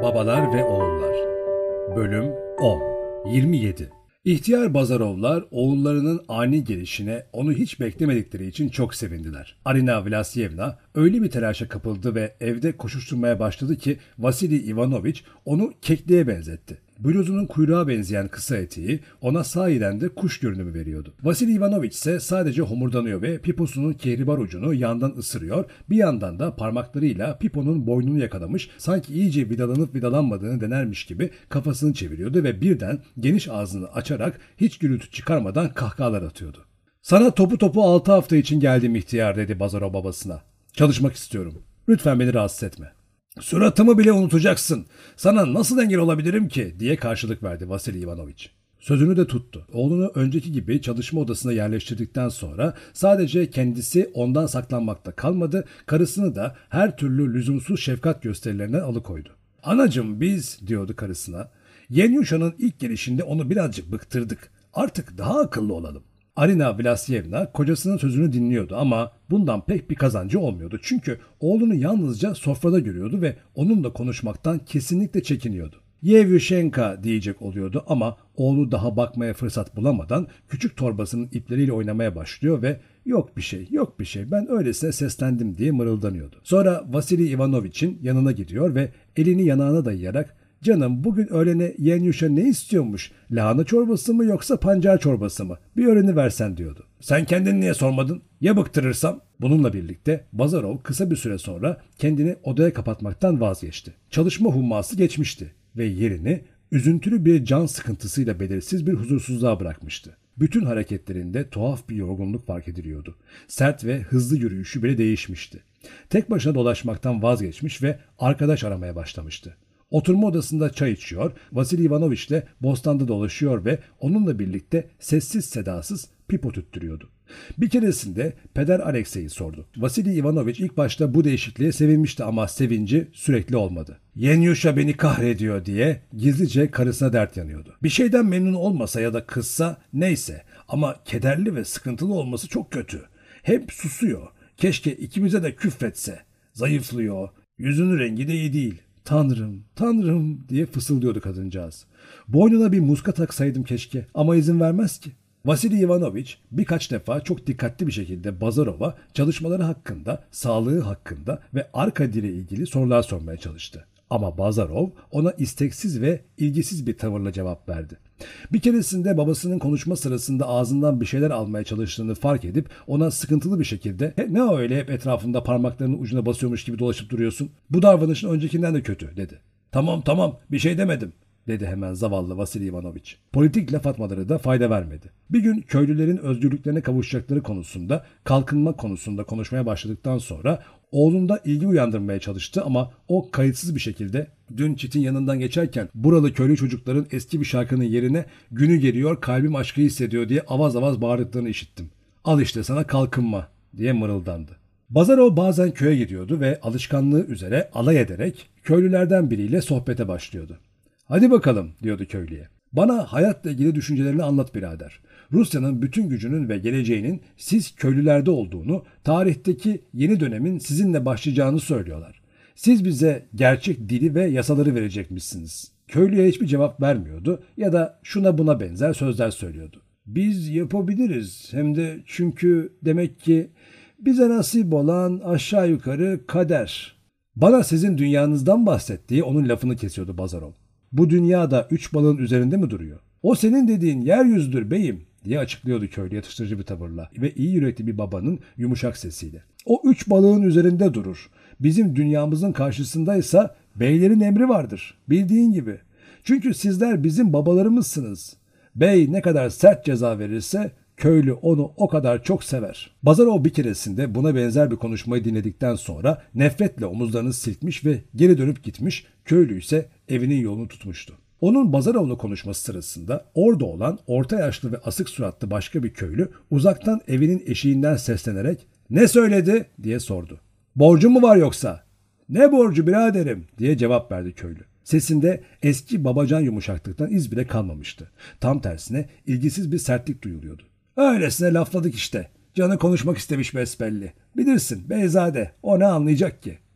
Babalar ve Oğullar Bölüm 10 27 İhtiyar Bazarovlar oğullarının ani gelişine onu hiç beklemedikleri için çok sevindiler. Arina Vlasyevna öyle bir telaşa kapıldı ve evde koşuşturmaya başladı ki Vasili Ivanoviç onu kekliğe benzetti. Bluzunun kuyruğa benzeyen kısa eteği ona sahiden de kuş görünümü veriyordu. Vasili Ivanoviç ise sadece homurdanıyor ve piposunun kehribar ucunu yandan ısırıyor, bir yandan da parmaklarıyla piponun boynunu yakalamış, sanki iyice vidalanıp vidalanmadığını denermiş gibi kafasını çeviriyordu ve birden geniş ağzını açarak hiç gürültü çıkarmadan kahkahalar atıyordu. "Sana topu 6 hafta için geldim ihtiyar," dedi Bazarov babasına. "Çalışmak istiyorum. Lütfen beni rahatsız etme." "Suratımı bile unutacaksın. Sana nasıl engel olabilirim ki?" diye karşılık verdi Vasili Ivanoviç. Sözünü de tuttu. Oğlunu önceki gibi çalışma odasına yerleştirdikten sonra sadece kendisi ondan saklanmakta kalmadı, karısını da her türlü lüzumsuz şefkat gösterilerinden alıkoydu. "Anacığım biz," diyordu karısına, "Yenyuşa'nın ilk gelişinde onu birazcık bıktırdık. Artık daha akıllı olalım." Arina Vlasyevna kocasının sözünü dinliyordu ama bundan pek bir kazancı olmuyordu. Çünkü oğlunu yalnızca sofrada görüyordu ve onunla konuşmaktan kesinlikle çekiniyordu. "Yevyushenka," diyecek oluyordu ama oğlu daha bakmaya fırsat bulamadan küçük torbasının ipleriyle oynamaya başlıyor ve "Yok bir şey, yok bir şey, ben öylesine seslendim," diye mırıldanıyordu. Sonra Vasili Ivanoviç'in yanına gidiyor ve elini yanağına dayayarak "Canım, bugün öğlene Yenyuşa ne istiyormuş? Lahana çorbası mı yoksa pancar çorbası mı? Bir öğreniversen," diyordu. "Sen kendin niye sormadın? Ya bıktırırsam?" Bununla birlikte Bazarov kısa bir süre sonra kendini odaya kapatmaktan vazgeçti. Çalışma humması geçmişti ve yerini üzüntülü bir can sıkıntısıyla belirsiz bir huzursuzluğa bırakmıştı. Bütün hareketlerinde tuhaf bir yorgunluk fark ediliyordu. Sert ve hızlı yürüyüşü bile değişmişti. Tek başına dolaşmaktan vazgeçmiş ve arkadaş aramaya başlamıştı. Oturma odasında çay içiyor, Vasili Ivanoviç ile bostanda dolaşıyor ve onunla birlikte sessiz sedasız pipo tüttürüyordu. Bir keresinde Peder Alexey'i sordu. Vasili Ivanoviç ilk başta bu değişikliğe sevinmişti ama sevinci sürekli olmadı. "Yenyuşa beni kahrediyor," diye gizlice karısına dert yanıyordu. Bir şeyden memnun olmasa ya da kızsa neyse ama kederli ve sıkıntılı olması çok kötü. Hep susuyor. Keşke ikimize de küfretse. Zayıflıyor. Yüzünün rengi de iyi değil. "Tanrım, Tanrım," diye fısıldıyordu kadıncağız. "Boynuna bir muska taksaydım keşke ama izin vermez ki." Vasili Ivanoviç birkaç defa çok dikkatli bir şekilde Bazarov'a çalışmaları hakkında, sağlığı hakkında ve Arkady ile ilgili sorular sormaya çalıştı. Ama Bazarov ona isteksiz ve ilgisiz bir tavırla cevap verdi. Bir keresinde babasının konuşma sırasında ağzından bir şeyler almaya çalıştığını fark edip ona sıkıntılı bir şekilde "Ne o öyle hep etrafında parmaklarının ucuna basıyormuş gibi dolaşıp duruyorsun? Bu davranışın öncekinden de kötü," dedi. Tamam bir şey demedim," dedi hemen zavallı Vasili Ivanoviç. Politik laf atmaları da fayda vermedi. Bir gün köylülerin özgürlüklerine kavuşacakları konusunda, kalkınma konusunda konuşmaya başladıktan sonra oğlunda ilgi uyandırmaya çalıştı ama o kayıtsız bir şekilde "Dün çitin yanından geçerken buralı köylü çocukların eski bir şarkının yerine 'Günü geliyor kalbim aşkı hissediyor,' diye avaz avaz bağırdıklarını işittim. Al işte sana kalkınma," diye mırıldandı. Bazarov bazen köye gidiyordu ve alışkanlığı üzere alay ederek köylülerden biriyle sohbete başlıyordu. "Hadi bakalım," diyordu köylüye. "Bana hayatla ilgili düşüncelerini anlat birader. Rusya'nın bütün gücünün ve geleceğinin siz köylülerde olduğunu, tarihteki yeni dönemin sizinle başlayacağını söylüyorlar. Siz bize gerçek dili ve yasaları verecekmişsiniz." Köylüye hiçbir cevap vermiyordu ya da şuna buna benzer sözler söylüyordu. "Biz yapabiliriz, hem de çünkü demek ki bize nasip olan aşağı yukarı kader." "Bana sizin dünyanızdan bahset," diye onun lafını kesiyordu Bazarov. "Bu dünyada 3 balığın üzerinde mi duruyor?" "O senin dediğin yeryüzüdür beyim," diye açıklıyordu köylü yatıştırıcı bir tavırla ve iyi yürekli bir babanın yumuşak sesiyle. "O 3 balığın üzerinde durur. Bizim dünyamızın karşısındaysa beylerin emri vardır, bildiğin gibi. Çünkü sizler bizim babalarımızsınız. Bey ne kadar sert ceza verirse köylü onu o kadar çok sever." Bazarov bir keresinde buna benzer bir konuşmayı dinledikten sonra nefretle omuzlarını silkmiş ve geri dönüp gitmiş, köylü ise evinin yolunu tutmuştu. Onun Bazarov'la konuşması sırasında orada olan orta yaşlı ve asık suratlı başka bir köylü uzaktan evinin eşiğinden seslenerek "Ne söyledi?" diye sordu. "Borcu mu var yoksa?" "Ne borcu biraderim?" diye cevap verdi köylü. Sesinde eski babacan yumuşaklıktan iz bile kalmamıştı. Tam tersine ilgisiz bir sertlik duyuluyordu. "Öylesine lafladık işte. Canı konuşmak istemiş besbelli. Bilirsin beyzade, o ne anlayacak ki?"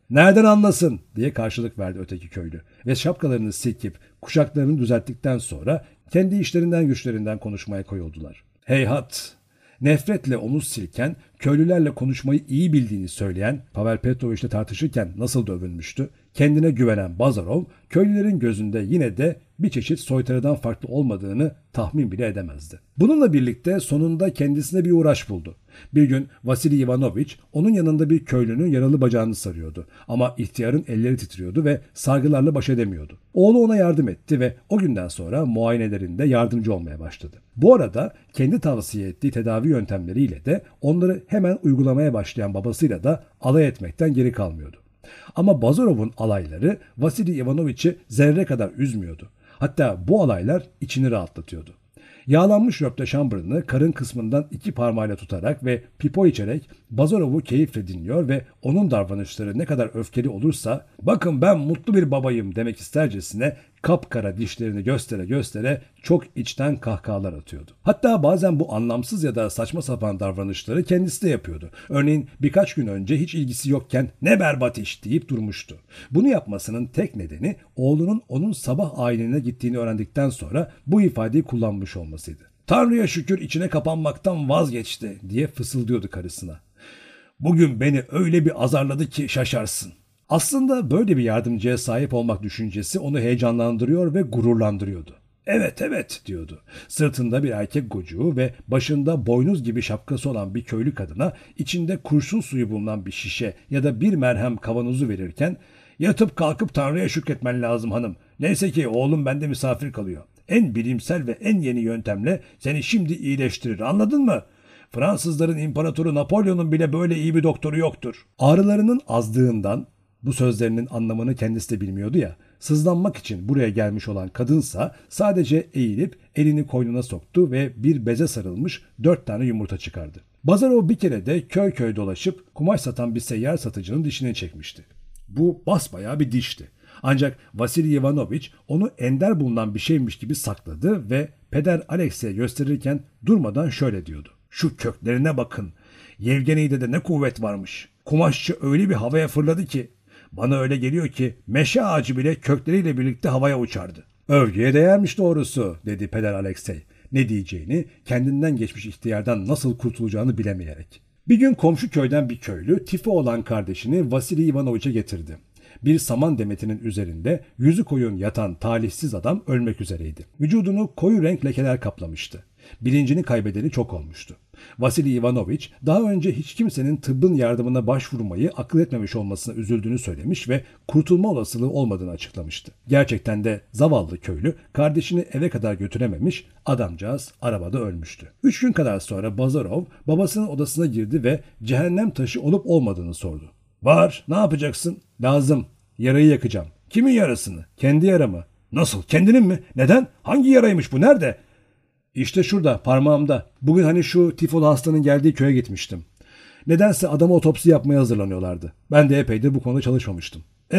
Nereden anlasın diye karşılık verdi öteki köylü ve şapkalarını silkip kuşaklarını düzelttikten sonra kendi işlerinden güçlerinden konuşmaya koyuldular. Heyhat! Nefretle omuz silken, köylülerle konuşmayı iyi bildiğini söyleyen Pavel Petrovich'le tartışırken nasıl da övünmüştü. Kendine güvenen Bazarov, köylülerin gözünde yine de bir çeşit soytarıdan farklı olmadığını tahmin bile edemezdi. Bununla birlikte sonunda kendisine bir uğraş buldu. Bir gün Vasili Ivanovich onun yanında bir köylünün yaralı bacağını sarıyordu. Ama ihtiyarın elleri titriyordu ve sargılarla baş edemiyordu. Oğlu ona yardım etti ve o günden sonra muayenelerinde yardımcı olmaya başladı. Bu arada kendi tavsiye ettiği tedavi yöntemleriyle de onları hemen uygulamaya başlayan babasıyla da alay etmekten geri kalmıyordu. Ama Bazarov'un alayları Vasili Ivanovich'i zerre kadar üzmüyordu. Hatta bu alaylar içini rahatlatıyordu. Yağlanmış röpteşambırını karın kısmından 2 parmağıyla tutarak ve pipo içerek Bazarov'u keyifle dinliyor ve onun davranışları ne kadar öfkeli olursa "bakın ben mutlu bir babayım" demek istercesine kapkara dişlerini göstere göstere çok içten kahkahalar atıyordu. Hatta bazen bu anlamsız ya da saçma sapan davranışları kendisi de yapıyordu. Örneğin birkaç gün önce hiç ilgisi yokken "ne berbat iş" deyip durmuştu. Bunu yapmasının tek nedeni oğlunun onun sabah ayinine gittiğini öğrendikten sonra bu ifadeyi kullanmış olmasıydı. "Tanrı'ya şükür içine kapanmaktan vazgeçti" diye fısıldıyordu karısına. "Bugün beni öyle bir azarladı ki şaşarsın." Aslında böyle bir yardımcıya sahip olmak düşüncesi onu heyecanlandırıyor ve gururlandırıyordu. "Evet evet" diyordu. Sırtında bir erkek gocuğu ve başında boynuz gibi şapkası olan bir köylü kadına içinde kurşun suyu bulunan bir şişe ya da bir merhem kavanozu verirken "yatıp kalkıp Tanrı'ya şükretmen lazım hanım. Neyse ki oğlum bende misafir kalıyor. En bilimsel ve en yeni yöntemle seni şimdi iyileştirir, anladın mı? Fransızların imparatoru Napolyon'un bile böyle iyi bir doktoru yoktur." Ağrılarının azdığından, bu sözlerinin anlamını kendisi de bilmiyordu ya, sızlanmak için buraya gelmiş olan kadınsa sadece eğilip elini koynuna soktu ve bir beze sarılmış 4 tane yumurta çıkardı. Bazarov bir kere de köy köy dolaşıp kumaş satan bir seyyar satıcının dişini çekmişti. Bu basbayağı bir dişti. Ancak Vasili Ivanovich onu ender bulunan bir şeymiş gibi sakladı ve Peder Alexey'e gösterirken durmadan şöyle diyordu: "Şu köklerine bakın. Yevgeni'de de ne kuvvet varmış. Kumaşçı öyle bir havaya fırladı ki bana öyle geliyor ki meşe ağacı bile kökleriyle birlikte havaya uçardı." "Övgüye değermiş doğrusu" dedi Peder Alexey. Ne diyeceğini, kendinden geçmiş ihtiyardan nasıl kurtulacağını bilemeyerek. Bir gün komşu köyden bir köylü tifo olan kardeşini Vasili Ivanovich'e getirdi. Bir saman demetinin üzerinde yüzü koyun yatan talihsiz adam ölmek üzereydi. Vücudunu koyu renk lekeler kaplamıştı. Bilincini kaybedeni çok olmuştu. Vasili Ivanovich daha önce hiç kimsenin tıbbın yardımına başvurmayı akıl etmemiş olmasına üzüldüğünü söylemiş ve kurtulma olasılığı olmadığını açıklamıştı. Gerçekten de zavallı köylü kardeşini eve kadar götürememiş, adamcağız arabada ölmüştü. 3 gün kadar sonra Bazarov babasının odasına girdi ve cehennem taşı olup olmadığını sordu. "Var, ne yapacaksın?" "Lazım, yarayı yakacağım." "Kimin yarasını?" "Kendi yaramı." "Nasıl, kendinin mi? Neden? Hangi yaraymış bu, nerede?" "İşte şurada, parmağımda. Bugün hani şu tifolu hastanın geldiği köye gitmiştim. Nedense adama otopsi yapmaya hazırlanıyorlardı. Ben de epeydir bu konuda çalışmamıştım."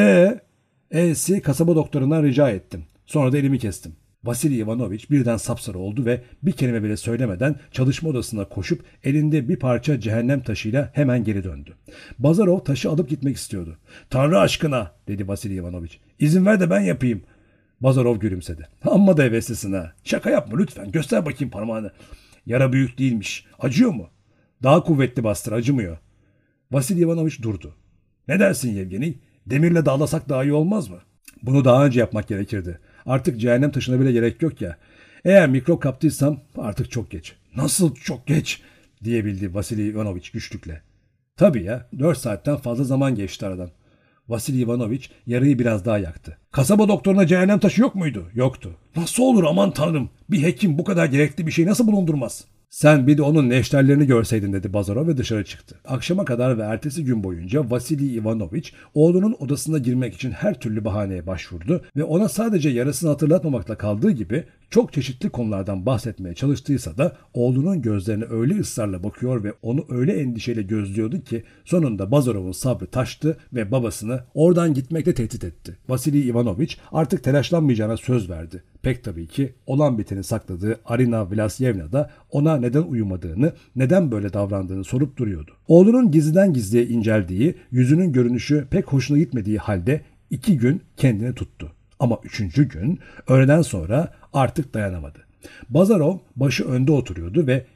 E'si kasaba doktorundan rica ettim. Sonra da elimi kestim." Vasili Ivanovich birden sapsarı oldu ve bir kelime bile söylemeden çalışma odasına koşup elinde bir parça cehennem taşıyla hemen geri döndü. Bazarov taşı alıp gitmek istiyordu. "Tanrı aşkına" dedi Vasili Ivanovich. "İzin ver de ben yapayım." Bazarov gülümsedi. "Amma da heveslisin ha. Şaka yapma lütfen. Göster bakayım parmağını." "Yara büyük değilmiş. Acıyor mu?" "Daha kuvvetli bastır, acımıyor." Vasili Ivanovich durdu. "Ne dersin Yevgeni? Demirle dağlasak daha iyi olmaz mı?" "Bunu daha önce yapmak gerekirdi. Artık cehennem taşına bile gerek yok ya. Eğer mikrop kaptıysam artık çok geç." "Nasıl çok geç?" diyebildi Vasili Ivanovich güçlükle. "Tabii ya, 4 saatten fazla zaman geçti aradan." Vasili Ivanovich yarayı biraz daha yaktı. "Kasaba doktoruna cehennem taşı yok muydu?" "Yoktu." "Nasıl olur, aman tanrım. Bir hekim bu kadar gerekli bir şey nasıl bulundurmaz?" "Sen bir de onun neşterlerini görseydin" dedi Bazarov ve dışarı çıktı. Akşama kadar ve ertesi gün boyunca Vasili Ivanovich oğlunun odasına girmek için her türlü bahaneye başvurdu ve ona sadece yarasını hatırlatmamakla kaldığı gibi Çok çeşitli konulardan bahsetmeye çalıştıysa da oğlunun gözlerine öyle ısrarla bakıyor ve onu öyle endişeyle gözlüyordu ki sonunda Bazarov'un sabrı taştı ve babasını oradan gitmekle tehdit etti. Vasili Ivanoviç artık telaşlanmayacağına söz verdi. Pek tabii ki olan biteni sakladığı Arina Vlasyevna da ona neden uyumadığını, neden böyle davrandığını sorup duruyordu. Oğlunun gizliden gizliye inceldiği, yüzünün görünüşü pek hoşuna gitmediği halde 2 gün kendini tuttu. Ama 3. gün öğleden sonra artık dayanamadı. Bazarov başı önde oturuyordu ve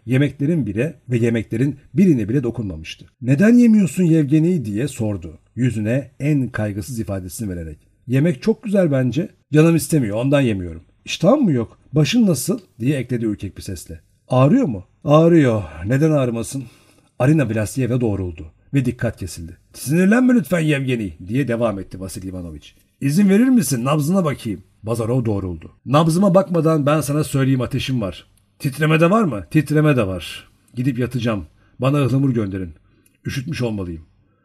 yemeklerin birine bile dokunmamıştı. "Neden yemiyorsun Yevgeni?" diye sordu. Yüzüne en kaygısız ifadesini vererek. "Yemek çok güzel bence. Canım istemiyor, ondan yemiyorum." "İştahın mı yok? Başın nasıl?" diye ekledi ürkek bir sesle. "Ağrıyor mu?" "Ağrıyor. Neden ağrımasın?" Arina Vlasyevna doğruldu ve dikkat kesildi. "Sinirlenme lütfen Yevgeni," diye devam etti Vasili Ivanoviç. "İzin verir misin? Nabzına bakayım." Bazarov doğruldu. "Nabzıma bakmadan ben sana söyleyeyim, ateşim var." "Titreme de var mı?" "Titreme de var. Gidip yatacağım. Bana ıhlamur gönderin. Üşütmüş olmalıyım."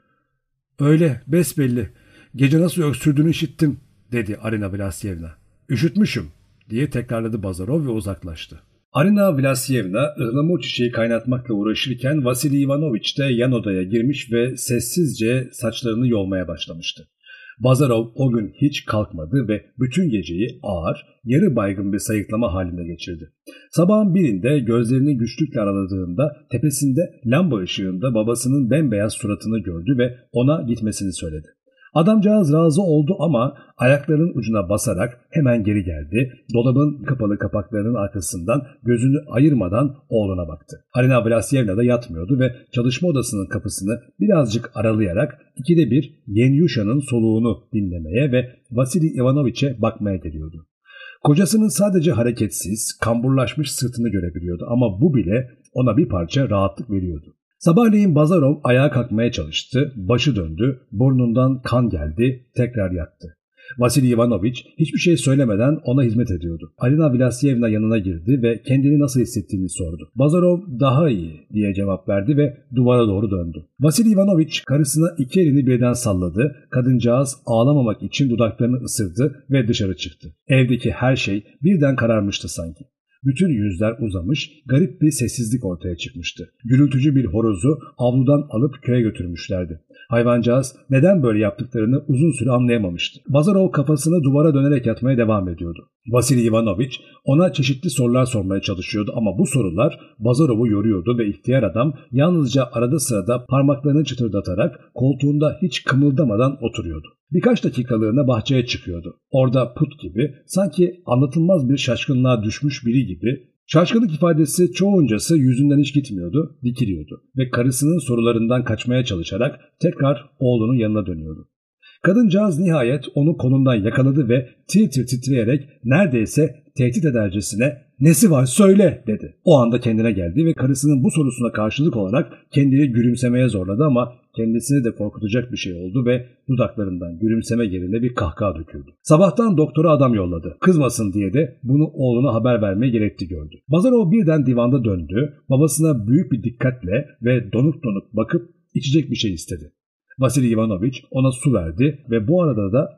"Öyle, besbelli. Gece nasıl öksürdüğünü işittim," dedi Arina Vlasyevna. "Üşütmüşüm," diye tekrarladı Bazarov ve uzaklaştı. Arina Vlasyevna ıhlamur çiçeği kaynatmakla uğraşırken Vasili Ivanoviç de yan odaya girmiş ve sessizce saçlarını yolmaya başlamıştı. Bazarov o gün hiç kalkmadı ve bütün geceyi ağır, yarı baygın bir sayıklama halinde geçirdi. Sabahın birinde gözlerini güçlükle araladığında tepesinde lamba ışığında babasının bembeyaz suratını gördü ve ona gitmesini söyledi. Adamcağız razı oldu ama ayaklarının ucuna basarak hemen geri geldi. Dolabın kapalı kapaklarının arkasından gözünü ayırmadan oğluna baktı. Arina Vlasyevna da yatmıyordu ve çalışma odasının kapısını birazcık aralayarak 2'de bir Yenyuşa'nın soluğunu dinlemeye ve Vasili Ivanoviç'e bakmaya geliyordu. Kocasının sadece hareketsiz, kamburlaşmış sırtını görebiliyordu ama bu bile ona bir parça rahatlık veriyordu. Sabahleyin Bazarov ayağa kalkmaya çalıştı, başı döndü, burnundan kan geldi, tekrar yattı. Vasili Ivanoviç hiçbir şey söylemeden ona hizmet ediyordu. Arina Vlasyevna yanına girdi ve kendini nasıl hissettiğini sordu. Bazarov "daha iyi" diye cevap verdi ve duvara doğru döndü. Vasili Ivanoviç karısına 2 elini birden salladı, kadıncağız ağlamamak için dudaklarını ısırdı ve dışarı çıktı. Evdeki her şey birden kararmıştı sanki. Bütün yüzler uzamış, garip bir sessizlik ortaya çıkmıştı. Gürültücü bir horozu avludan alıp köye götürmüşlerdi. Hayvancağız neden böyle yaptıklarını uzun süre anlayamamıştı. Bazarov kafasını duvara dönerek yatmaya devam ediyordu. Vasili Ivanoviç ona çeşitli sorular sormaya çalışıyordu ama bu sorular Bazarov'u yoruyordu ve ihtiyar adam yalnızca arada sırada parmaklarını çıtırdatarak koltuğunda hiç kımıldamadan oturuyordu. Birkaç dakikalığına bahçeye çıkıyordu. Orada put gibi, sanki anlatılmaz bir şaşkınlığa düşmüş biri gibi, şaşkınlık ifadesi çoğuncası yüzünden hiç gitmiyordu, dikiliyordu ve karısının sorularından kaçmaya çalışarak tekrar oğlunun yanına dönüyordu. Kadıncağız nihayet onu kolundan yakaladı ve tir tir titreyerek neredeyse tehdit edercesine "Nesi var söyle" dedi. O anda kendine geldi ve karısının bu sorusuna karşılık olarak kendini gülümsemeye zorladı ama kendisini de korkutacak bir şey oldu ve dudaklarından gülümseme yerine bir kahkaha döküldü. Sabahtan doktora adam yolladı. Kızmasın diye de bunu oğluna haber vermeye gerekti gördü. Bazarov birden divanda döndü. Babasına büyük bir dikkatle ve donuk donuk bakıp içecek bir şey istedi. Vasili Ivanoviç ona su verdi ve bu arada da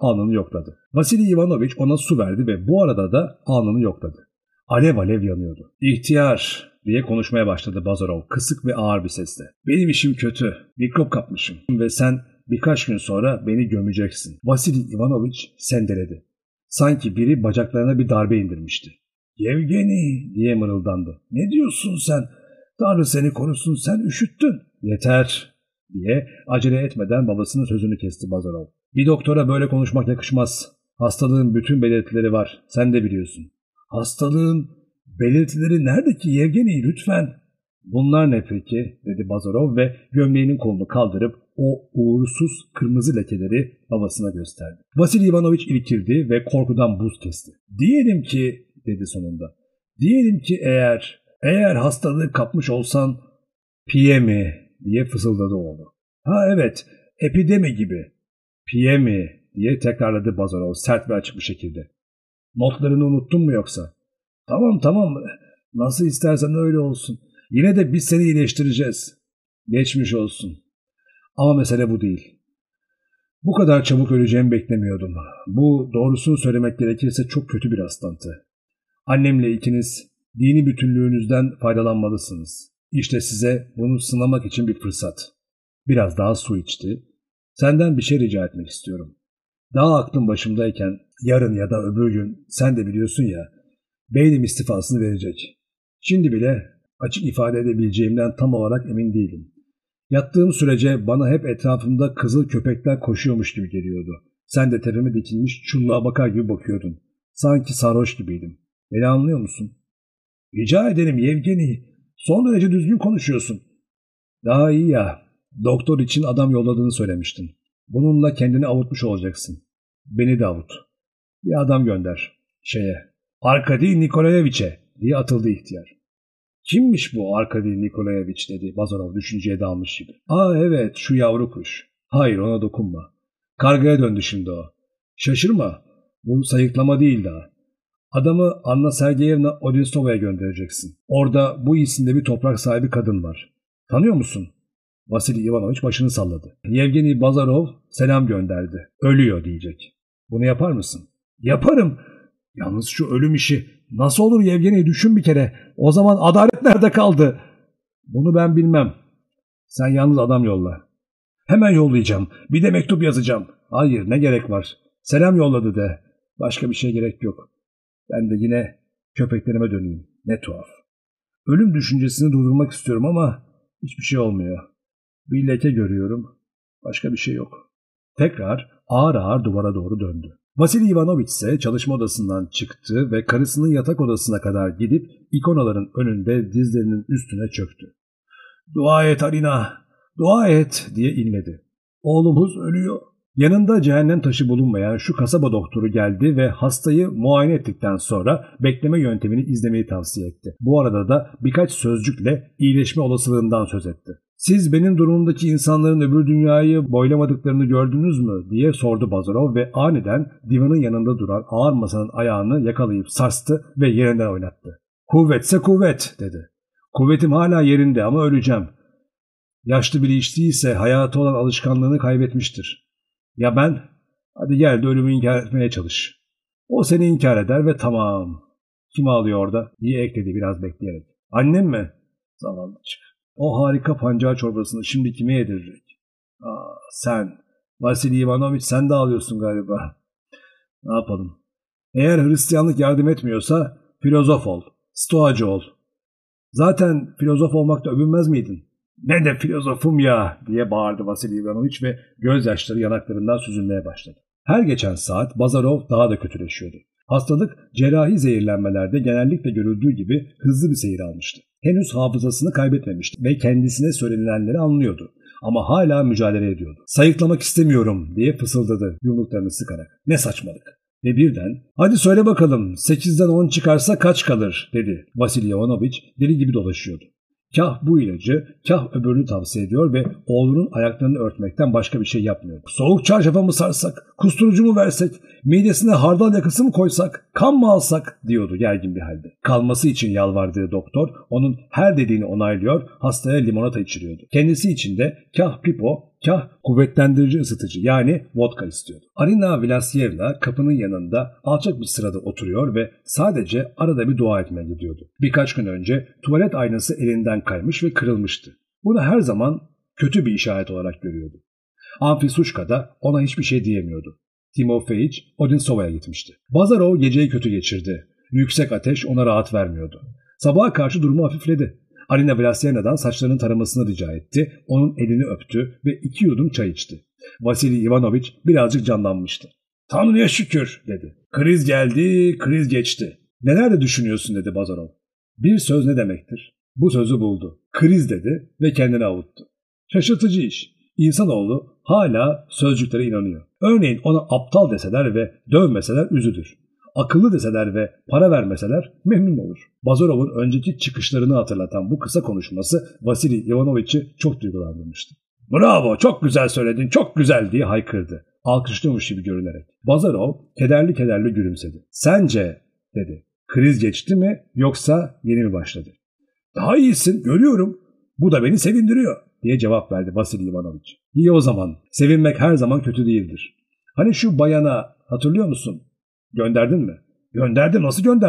alnını yokladı. Alev alev yanıyordu. "İhtiyar," diye konuşmaya başladı Bazarov kısık ve ağır bir sesle. "Benim işim kötü. Mikrop kapmışım ve sen birkaç gün sonra beni gömeceksin." Vasili Ivanoviç sendeledi. Sanki biri bacaklarına bir darbe indirmişti. "Yevgeni," diye mırıldandı. "Ne diyorsun sen? Tanrı seni korusun, sen üşüttün." "Yeter," diye acele etmeden babasının sözünü kesti Bazarov. "Bir doktora böyle konuşmak yakışmaz. Hastalığın bütün belirtileri var. Sen de biliyorsun." "Hastalığın belirtileri nerede ki Yevgeni, lütfen?" "Bunlar ne peki?" dedi Bazarov ve gömleğinin kolunu kaldırıp o uğursuz kırmızı lekeleri babasına gösterdi. Vasili Ivanoviç irkildi ve korkudan buz kesti. "Diyelim ki," dedi sonunda. "Diyelim ki eğer hastalığı kapmış olsan." "Piyemi," diye fısıldadı oğlu. "Ha evet, epidemi gibi." "Piyemi," diye tekrarladı Bazarov sert ve açık bir şekilde. "Notlarını unuttun mu yoksa?" Tamam, nasıl istersen öyle olsun. Yine de biz seni iyileştireceğiz." "Geçmiş olsun. Ama mesele bu değil. Bu kadar çabuk öleceğimi beklemiyordum. Bu, doğrusunu söylemek gerekirse, çok kötü bir rastlantı. Annemle ikiniz dini bütünlüğünüzden faydalanmalısınız. İşte size bunu sınamak için bir fırsat. Biraz daha su içti. Senden bir şey rica etmek istiyorum. Daha aklım başımdayken yarın ya da öbür gün sen de biliyorsun ya beynim istifasını verecek. Şimdi bile açık ifade edebileceğimden tam olarak emin değilim. Yattığım sürece bana hep etrafımda kızıl köpekler koşuyormuş gibi geliyordu. Sen de tepeme dikilmiş çulluğa bakar gibi bakıyordun. Sanki sarhoş gibiydim. Beni anlıyor musun? Rica ederim Yevgeni. Son derece düzgün konuşuyorsun. Daha iyi ya. Doktor için adam yolladığını söylemiştin. Bununla kendini avutmuş olacaksın. Beni de avut. Bir adam gönder. Arkadi Nikolayeviç'e diye atıldı ihtiyar. Kimmiş bu Arkadi Nikolayeviç dedi Bazarov düşünceye dalmış gibi. Evet şu yavru kuş. Hayır ona dokunma. Kargaya döndü şimdi o. Şaşırma. Bu sayıklama değil daha. Adamı Anna Sergeyevna Odintsova'ya göndereceksin. Orada bu isimde bir toprak sahibi kadın var. Tanıyor musun? Vasili Ivanoviç başını salladı. Yevgeni Bazarov selam gönderdi. Ölüyor diyecek. Bunu yapar mısın? Yaparım. Yalnız şu ölüm işi nasıl olur Yevgeni düşün bir kere. O zaman adalet nerede kaldı? Bunu ben bilmem. Sen yalnız adam yolla. Hemen yollayacağım. Bir de mektup yazacağım. Hayır ne gerek var. Selam yolladı de. Başka bir şey gerek yok. Ben de yine köpeklerime döneyim. Ne tuhaf. Ölüm düşüncesini durdurmak istiyorum ama hiçbir şey olmuyor. Bir leke görüyorum. Başka bir şey yok. Tekrar ağır ağır duvara doğru döndü. Vasili Ivanoviç ise çalışma odasından çıktı ve karısının yatak odasına kadar gidip ikonaların önünde dizlerinin üstüne çöktü. "Dua et Arina, dua et" diye inledi. "Oğlumuz ölüyor." Yanında cehennem taşı bulunmayan şu kasaba doktoru geldi ve hastayı muayene ettikten sonra bekleme yöntemini izlemeyi tavsiye etti. Bu arada da birkaç sözcükle iyileşme olasılığından söz etti. "Siz benim durumumdaki insanların öbür dünyayı boylamadıklarını gördünüz mü?" diye sordu Bazarov ve aniden divanın yanında duran ağır masanın ayağını yakalayıp sarstı ve yerinden oynattı. "Kuvvetse kuvvet" dedi. "Kuvvetim hala yerinde ama öleceğim. Yaşlı biri içtiyse hayatı olan alışkanlığını kaybetmiştir. Ya ben? Hadi gel de ölümü inkar etmeye çalış. O seni inkar eder ve tamam. Kim ağlıyor orada?" diye ekledi biraz bekleyerek. "Annem mi?" "Zavallıcık. O harika pancar çorbasını şimdi kime yedirecek?" Sen. Vasili Ivanoviç sen de ağlıyorsun galiba. Ne yapalım? Eğer Hristiyanlık yardım etmiyorsa filozof ol. Stoacı ol. Zaten filozof olmakta övünmez miydin? "Ne de filozofum ya" diye bağırdı Vasili Ivanoviç ve gözyaşları yanaklarından süzülmeye başladı. Her geçen saat Bazarov daha da kötüleşiyordu. Hastalık cerrahi zehirlenmelerde genellikle görüldüğü gibi hızlı bir seyir almıştı. Henüz hafızasını kaybetmemişti ve kendisine söylenilenleri anlıyordu. Ama hala mücadele ediyordu. "Sayıklamak istemiyorum" diye fısıldadı yumruklarını sıkarak. Ne saçmalık. Ve birden "Hadi söyle bakalım 8'den 10 çıkarsa kaç kalır?" dedi. Vasili Ivanoviç deli gibi dolaşıyordu. Kah bu ilacı, kah öbürünü tavsiye ediyor ve oğlunun ayaklarını örtmekten başka bir şey yapmıyor. "Soğuk çarşafa mı sarsak, kusturucu mu versek, midesine hardal yakısı mı koysak, kan mı alsak?" diyordu gergin bir halde. Kalması için yalvardığı doktor onun her dediğini onaylıyor, hastaya limonata içiriyordu. Kendisi için de kah pipo, kah kuvvetlendirici ısıtıcı yani vodka istiyordu. Arina Vlasyevna kapının yanında alçak bir sırada oturuyor ve sadece arada bir dua etmeye gidiyordu. Birkaç gün önce tuvalet aynası elinden kaymış ve kırılmıştı. Bunu her zaman kötü bir işaret olarak görüyordu. Anfisuşka da ona hiçbir şey diyemiyordu. Timofeyiç Odintsova'ya gitmişti. Bazarov geceyi kötü geçirdi. Yüksek ateş ona rahat vermiyordu. Sabaha karşı durumu hafifledi. Arina Vlasyena'dan saçlarının taramasını rica etti. Onun elini öptü ve 2 yudum çay içti. Vasili Ivanoviç birazcık canlanmıştı. "Tanrı'ya şükür" dedi. "Kriz geldi, kriz geçti." "Neler de düşünüyorsun?" dedi Bazarov. Bir söz ne demektir? Bu sözü buldu. Kriz dedi ve kendini avuttu. Şaşırtıcı iş. İnsanoğlu hala sözcüklere inanıyor. Örneğin ona aptal deseler ve dövmeseler üzülür. Akıllı deseler ve para vermeseler memnun olur. Bazarov'un önceki çıkışlarını hatırlatan bu kısa konuşması Vasili Ivanoviç'i çok duygulandırmıştı. "Bravo, çok güzel söyledin, çok güzel" diye haykırdı. Alkışlıyormuş gibi görünerek. Bazarov kederli kederli gülümsedi. "Sence" dedi. "Kriz geçti mi yoksa yeni mi başladı?" "Daha iyisin, görüyorum. Bu da beni sevindiriyor" diye cevap verdi Vasili Ivanoviç. "İyi o zaman. Sevinmek her zaman kötü değildir. Hani şu bayana hatırlıyor musun? Gönderdin mi?" "Gönderdim, nasıl göndermem?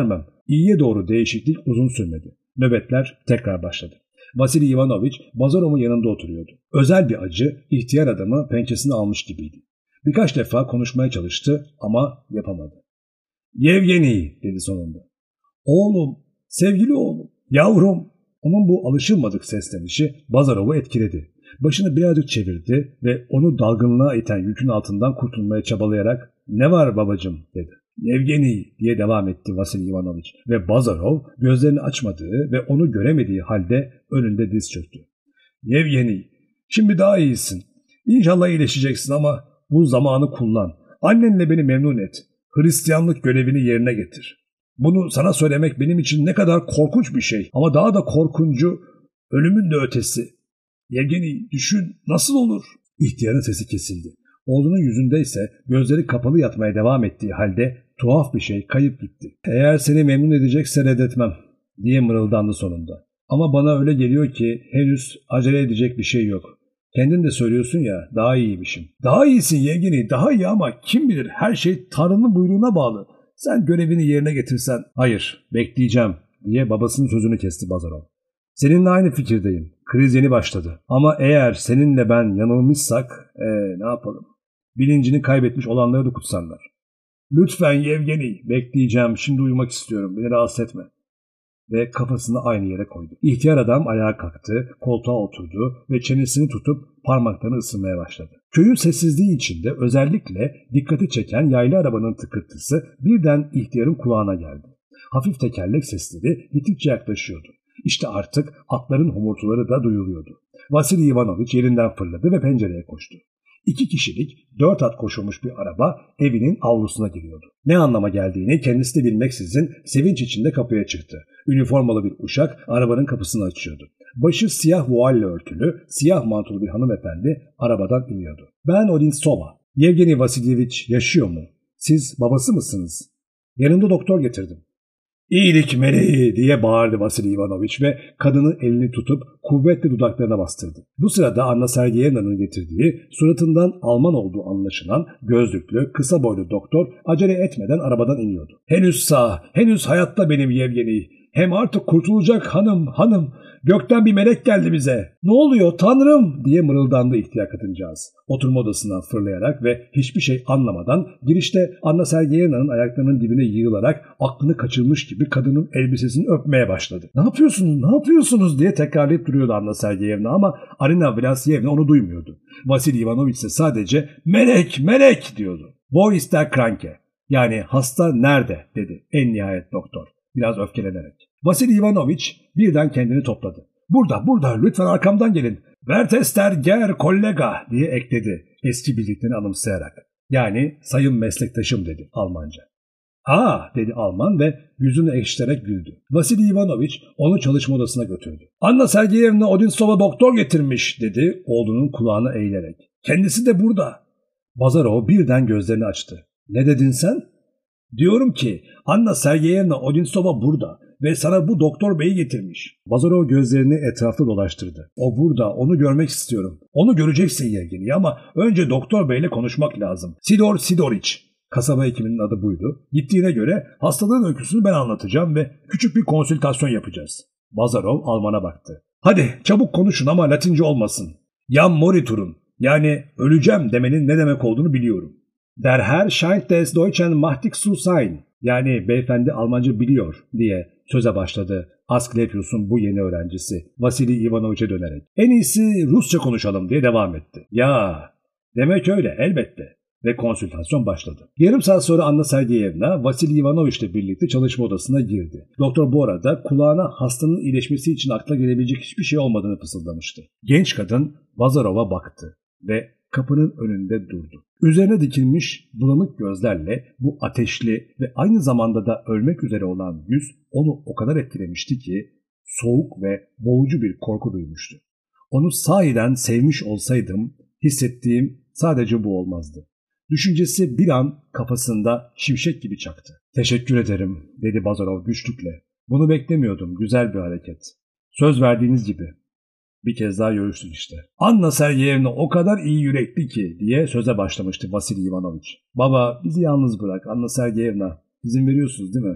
İyiye doğru değişiklik uzun sürmedi. Nöbetler tekrar başladı. Vasili Ivanoviç Bazarov'un yanında oturuyordu. Özel bir acı ihtiyar adamı pençesine almış gibiydi. Birkaç defa konuşmaya çalıştı ama yapamadı. Yevgeni dedi sonunda. Oğlum, sevgili oğlum, yavrum. Onun bu alışılmadık seslenişi Bazarov'u etkiledi. Başını birazcık çevirdi ve onu dalgınlığa iten yükün altından kurtulmaya çabalayarak "Ne var babacığım?" dedi. "Yevgeni" diye devam etti Vasili Ivanoviç ve Bazarov gözlerini açmadığı ve onu göremediği halde önünde diz çöktü. "Yevgeni, şimdi daha iyisin. İnşallah iyileşeceksin ama bu zamanı kullan. Annenle beni memnun et. Hristiyanlık görevini yerine getir. Bunu sana söylemek benim için ne kadar korkunç bir şey ama daha da korkuncu ölümün de ötesi. Yevgeni, düşün, nasıl olur?" İhtiyarın sesi kesildi. Oğlunun yüzünde ise gözleri kapalı yatmaya devam ettiği halde tuhaf bir şey kayıp gitti. "Eğer seni memnun edecekse reddetmem" diye mırıldandı sonunda. "Ama bana öyle geliyor ki henüz acele edecek bir şey yok. Kendin de söylüyorsun ya, daha iyiymişim." "Daha iyisin Yevgeni, daha iyi ama kim bilir, her şey Tanrı'nın buyruğuna bağlı. Sen görevini yerine getirsen." "Hayır, bekleyeceğim" diye babasının sözünü kesti Bazarov. "Seninle aynı fikirdeyim. Kriz yeni başladı. Ama eğer seninle ben yanılmışsak ne yapalım? Bilincini kaybetmiş olanları da kutsarlar." "Lütfen Yevgeni, bekleyeceğim. Şimdi uyumak istiyorum. Beni rahatsız etme." Ve kafasını aynı yere koydu. İhtiyar adam ayağa kalktı, koltuğa oturdu ve çenesini tutup parmaklarını ısırmaya başladı. Köyün sessizliği içinde özellikle dikkati çeken yaylı arabanın tıkırtısı birden ihtiyarın kulağına geldi. Hafif tekerlek sesleri gittikçe yaklaşıyordu. İşte artık atların homurtuları da duyuluyordu. Vasili Ivanoviç yerinden fırladı ve pencereye koştu. 2 kişilik 4 at koşulmuş bir araba evinin avlusuna giriyordu. Ne anlama geldiğini kendisi de bilmeksizin sevinç içinde kapıya çıktı. Üniformalı bir uşak arabanın kapısını açıyordu. Başı siyah vualle örtülü, siyah mantolu bir hanımefendi arabadan iniyordu. "Ben Odinsova. Yevgeni Vasilyeviç yaşıyor mu? Siz babası mısınız? Yanımda doktor getirdim." "İyilik meleği" diye bağırdı Vasili Ivanoviç ve kadının elini tutup kuvvetle dudaklarına bastırdı. Bu sırada Anna Sergeyevna'nın getirdiği, suratından Alman olduğu anlaşılan gözlüklü, kısa boylu doktor acele etmeden arabadan iniyordu. "Henüz sağ, henüz hayatta benim Yevgeni. Hem artık kurtulacak hanım. Gökten bir melek geldi bize. Ne oluyor Tanrım?" diye mırıldandı ihtiyar kadıncağız. Oturma odasından fırlayarak ve hiçbir şey anlamadan girişte Anna Sergeyevna'nın ayaklarının dibine yığılarak aklını kaçırmış gibi kadının elbisesini öpmeye başladı. "Ne yapıyorsunuz?" diye tekrarlayıp duruyordu Anna Sergeyevna ama Arina Vlasyevna onu duymuyordu. Vasili Ivanoviç ise sadece melek diyordu. "Wo ist der Kranke?" Yani hasta nerede dedi en nihayet doktor biraz öfkelenerek. Vasili Ivanoviç birden kendini topladı. Burada lütfen arkamdan gelin. Wertester ger kollega diye ekledi eski bildiklerini anımsayarak. Yani sayın meslektaşım dedi Almanca. "Aa" dedi Alman ve yüzünü ekşiterek güldü. Vasili Ivanoviç onu çalışma odasına götürdü. "Anna Sergeyevna Odinsova doktor getirmiş" dedi oğlunun kulağına eğilerek. "Kendisi de burada." Bazarov birden gözlerini açtı. "Ne dedin sen?" "Diyorum ki Anna Sergeyevna Odinsova burada ve sana bu doktor beyi getirmiş." Bazarov gözlerini etrafta dolaştırdı. "O burada, onu görmek istiyorum." "Onu göreceksin Yevgeni ama önce doktor beyle konuşmak lazım. Sidor Sidoriç." Kasaba hekiminin adı buydu. "Gittiğine göre hastalığın öyküsünü ben anlatacağım ve küçük bir konsültasyon yapacağız." Bazarov Alman'a baktı. "Hadi çabuk konuşun ama Latince olmasın. Jam moriturun yani öleceğim demenin ne demek olduğunu biliyorum." "Der Herr scheint des Deutschen machtig zu sein." Yani beyefendi Almanca biliyor diye söze başladı Asklepios'un bu yeni öğrencisi Vasili Ivanoviç'e dönerek. "En iyisi Rusça konuşalım" diye devam etti. "Ya demek öyle elbette." Ve konsültasyon başladı. Yarım saat sonra Anna Sergeyevna Vasili Ivanoviç ile birlikte çalışma odasına girdi. Doktor bu arada kulağına hastanın iyileşmesi için akla gelebilecek hiçbir şey olmadığını fısıldamıştı. Genç kadın Bazarov'a baktı ve kapının önünde durdu. Üzerine dikilmiş bulanık gözlerle bu ateşli ve aynı zamanda da ölmek üzere olan yüz onu o kadar etkilemişti ki soğuk ve boğucu bir korku duymuştu. Onu sahiden sevmiş olsaydım hissettiğim sadece bu olmazdı. Düşüncesi bir an kafasında şimşek gibi çaktı. "Teşekkür ederim" dedi Bazarov güçlükle. "Bunu beklemiyordum, güzel bir hareket. Söz verdiğiniz gibi. Bir kez daha görüştük işte." "Anna Sergeyevna o kadar iyi yürekli ki" diye söze başlamıştı Vasili Ivanoviç. "Baba bizi yalnız bırak Anna Sergeyevna. İzin veriyorsunuz değil mi?"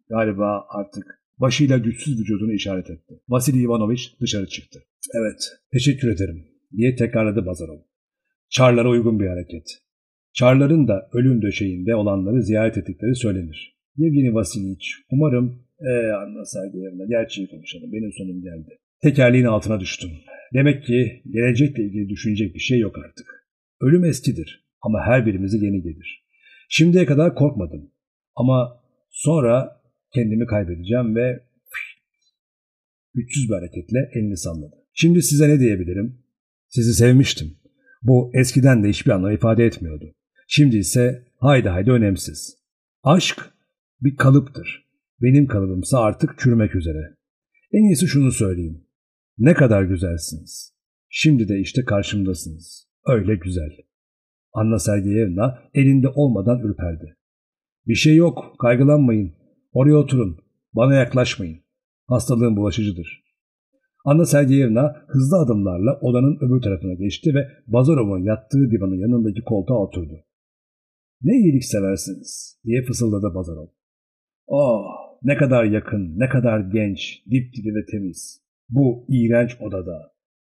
Galiba artık başıyla güçsüz vücudunu işaret etti. Vasili Ivanoviç dışarı çıktı. Evet, teşekkür ederim diye tekrarladı Bazarov. Çarlara uygun bir hareket. Çarların da ölüm döşeğinde olanları ziyaret ettikleri söylenir. Yevgeni Vasiliç, umarım Anna Sergeyevna, gerçeği konuşalım. Benim sonum geldi. Tekerleğin altına düştüm. Demek ki gelecekle ilgili düşünecek bir şey yok artık. Ölüm eskidir ama her birimize yeni gelir. Şimdiye kadar korkmadım. Ama sonra kendimi kaybedeceğim ve güçsüz bir hareketle elini salladı. Şimdi size ne diyebilirim? Sizi sevmiştim. Bu eskiden de hiçbir anlam ifade etmiyordu. Şimdi ise haydi önemsiz. Aşk bir kalıptır. Benim kalıbımsa artık çürümek üzere. En iyisi şunu söyleyeyim. Ne kadar güzelsiniz. Şimdi de işte karşımdasınız. Öyle güzel. Anna Sergeyevna elinde olmadan ürperdi. Bir şey yok, kaygılanmayın. Oraya oturun. Bana yaklaşmayın. Hastalığın bulaşıcıdır. Anna Sergeyevna hızlı adımlarla odanın öbür tarafına geçti ve Bazarov'un yattığı divanın yanındaki koltuğa oturdu. Ne iyilik seversiniz diye fısıldadı Bazarov. Oh, ne kadar yakın, ne kadar genç, dipdiri ve temiz. Bu iğrenç odada.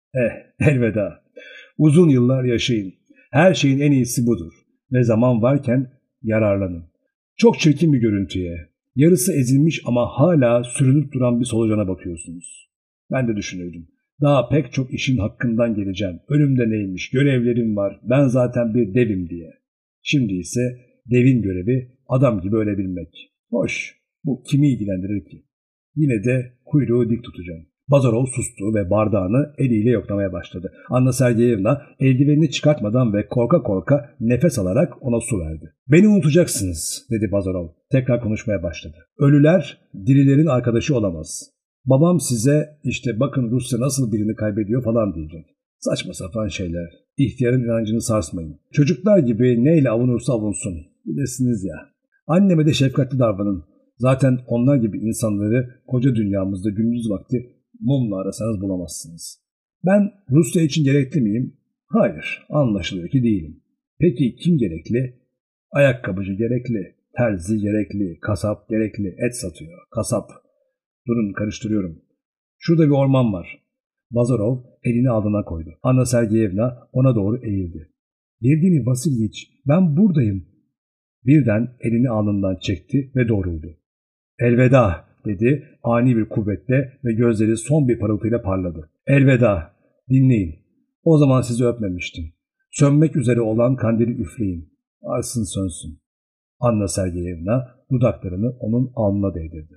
Elveda. Uzun yıllar yaşayın. Her şeyin en iyisi budur. Ve zaman varken yararlanın. Çok çirkin bir görüntüye, yarısı ezilmiş ama hala sürünüp duran bir solucana bakıyorsunuz. Ben de düşünüyordum. Daha pek çok işin hakkından geleceğim. Önümde neymiş, görevlerim var, ben zaten bir devim diye. Şimdi ise devin görevi adam gibi ölebilmek. Hoş, bu kimi ilgilendirir ki? Yine de kuyruğu dik tutacağım. Bazarov sustu ve bardağını eliyle yoklamaya başladı. Anna Sergeyevna eldivenini çıkartmadan ve korka korka nefes alarak ona su verdi. Beni unutacaksınız, dedi Bazarov. Tekrar konuşmaya başladı. Ölüler dirilerin arkadaşı olamaz. Babam size işte bakın Rusya nasıl birini kaybediyor falan diyecek. Saçma sapan şeyler. İhtiyarın inancını sarsmayın. Çocuklar gibi neyle avunursa avunsun. Bilirsiniz ya. Anneme de şefkatli davranın. Zaten onlar gibi insanları koca dünyamızda gündüz vakti mumla arasanız bulamazsınız. Ben Rusya için gerekli miyim? Hayır, anlaşılıyor ki değilim. Peki kim gerekli? Ayakkabıcı gerekli, terzi gerekli, kasap gerekli, et satıyor, kasap. Durun, karıştırıyorum. Şurada bir orman var. Bazarov elini alnına koydu. Anna Sergeyevna ona doğru eğildi. Yevgeni Vasiliç, ben buradayım. Birden elini alnından çekti ve doğruldu. Elveda, dedi ani bir kuvvetle ve gözleri son bir parıltıyla parladı. Elveda, dinleyin. O zaman sizi öpmemiştim. Sönmek üzere olan kandili üfleyin. Arsın sönsün. Anna Sergeyevna dudaklarını onun alnına değdirdi.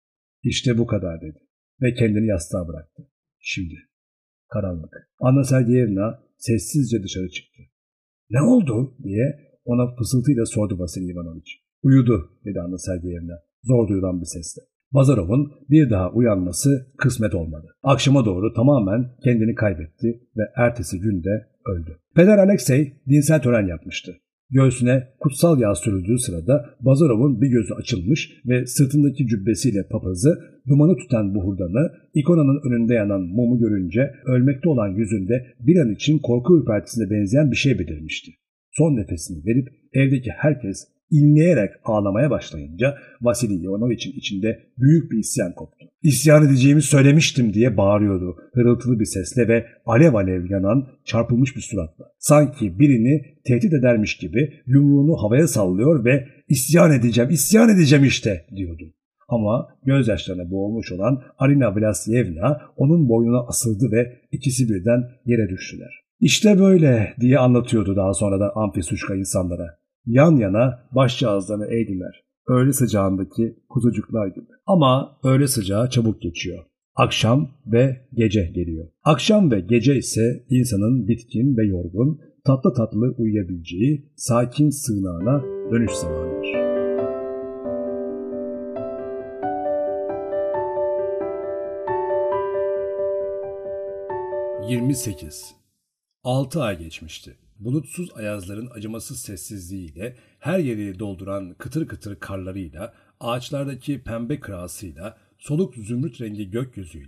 İşte bu kadar, dedi ve kendini yastığa bıraktı. Şimdi karanlık. Anna Sergeyevna sessizce dışarı çıktı. Ne oldu diye ona fısıltıyla sordu Vasili Ivanoviç. Uyudu, dedi Anna Sergeyevna zor duyulan bir sesle. Bazarov'un bir daha uyanması kısmet olmadı. Akşama doğru tamamen kendini kaybetti ve ertesi günde öldü. Peder Alexey dinsel tören yapmıştı. Göğsüne kutsal yağ sürüldüğü sırada Bazarov'un bir gözü açılmış ve sırtındaki cübbesiyle papazı dumanı tutan buhurdanı, ikonanın önünde yanan mumu görünce ölmekte olan yüzünde bir an için korku ürpertisine benzeyen bir şey belirmişti. Son nefesini verip evdeki herkes inleyerek ağlamaya başlayınca Vasili Ivanoviç'in içinde büyük bir isyan koptu. İsyan edeceğimi söylemiştim diye bağırıyordu hırıltılı bir sesle ve alev alev yanan çarpılmış bir suratla. Sanki birini tehdit edermiş gibi yumruğunu havaya sallıyor ve isyan edeceğim işte diyordu. Ama gözyaşlarına boğulmuş olan Arina Vlasyevna onun boynuna asıldı ve ikisi birden yere düştüler. İşte böyle diye anlatıyordu daha sonra da Amfisuşka insanlara. Yan yana başcağızlarını eğdiler. Öğle sıcağındaki kuzucuklar gibi. Ama öğle sıcağı çabuk geçiyor. Akşam ve gece geliyor. Akşam ve gece ise insanın bitkin ve yorgun, tatlı tatlı uyuyabileceği sakin sığınağına dönüş zamanıdır. 28. 6 ay geçmişti. Bulutsuz ayazların acımasız sessizliğiyle, her yeri dolduran kıtır kıtır karlarıyla, ağaçlardaki pembe kırağısıyla, soluk zümrüt rengi gökyüzüyle